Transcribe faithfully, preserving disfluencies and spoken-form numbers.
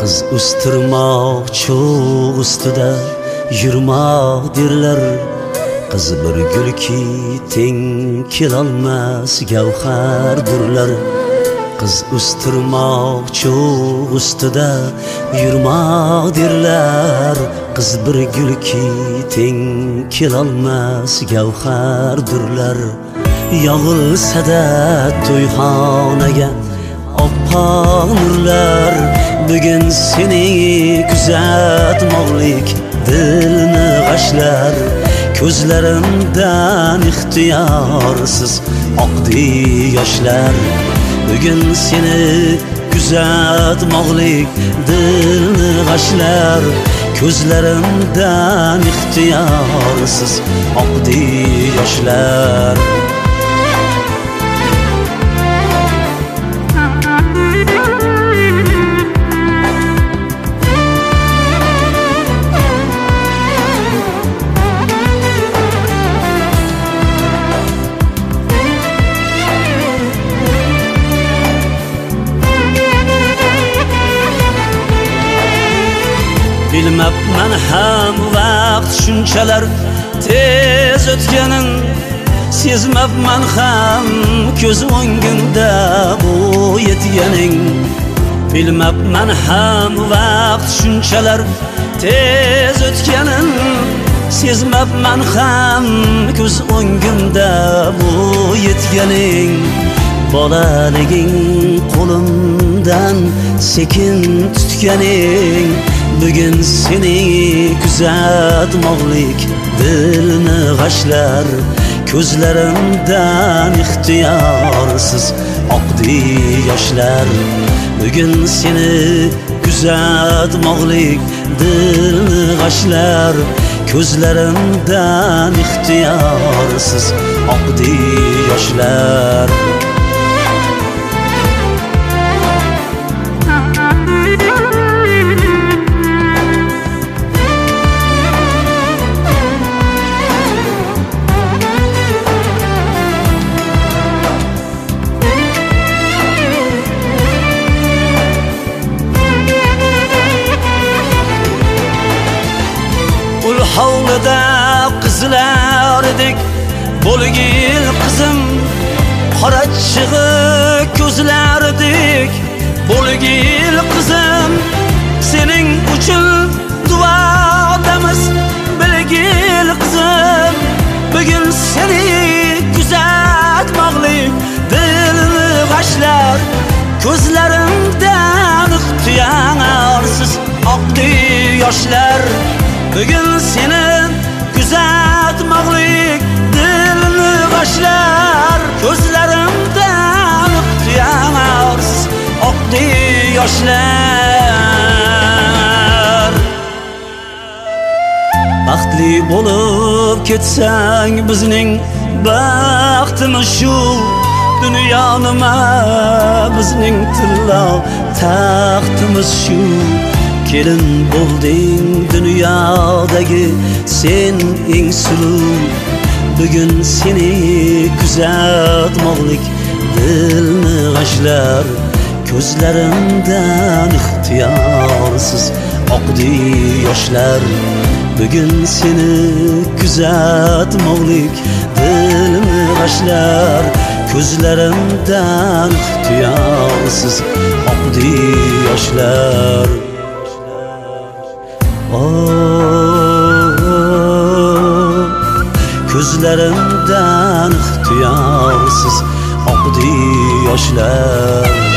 Qiz o'stirmoq cho'g' ustida yurmoq derlar. Qiz bir gulki teng kelolmas gavhardurlar. Qiz o'stirmoq cho'g' ustida yurmoq derlar. Qiz bir gulki teng kelolmas gavhardurlar. Yog'ilsa-da to'yxonaga oppoq nurlar, bugun seni kuzatmoqlik dilni g'ashlar. Ko'zlarimdan ixtiyorsiz oqdi yoshlar, bugun seni kuzatmoqlik dilni g'ashlar. Ko'zlarimdan ixtiyorsiz oqdi yoshlar. Bilmabman ham vaqt shunchalar tez o'tganin, sezmabman ham ko'z o'ngimda bu yetganing. Bilmabman ham vaqt shunchalar tez o'tganin, sezmabman ham ko'z o'ngimda bu yetganing. Bolaliging qo'limdan sekin tutganing, bugun seni kuzatmoqlik dilni g'ashlar. Ko'zlarimdan ixtiyorsiz oqdi yoshlar, bugun seni kuzatmoqlik dilni g'ashlar. Ko'zlarimdan ixtiyorsiz oqdi yoshlar. Hovlida qizlar edik, bo'lgil qizim. Qorachig'i ko'zlar edik, bo'lgil qizim. Sening uchun duodamiz, bilgil qizim. Bugun seni kuzatmoqlik dilni g'ashlar. Ko'zlarimdan ixtiyorsiz oqdi yoshlar, bugun seni kuzatmoqlik dilni g'ashlar. Ko'zlarimdan ixtiyorsiz oqdi yoshlar. Baxtli bo'lib ketsang bizning baxtimiz shu. Dunyo nima bizning tillo taxtimiz shu. Kelin bo'lding dunyodagi sen eng suluv, bugun seni kuzatmoqlik dilni g'ashlar. Ko'zlarimdan ixtiyorsiz oqdi yoshlar, bugun seni kuzatmoqlik dilni g'ashlar. Ko'zlarimdan ixtiyorsiz oqdi yoshlar. Ko'zlarimdan ixtiyorsiz oqdi yoshlar.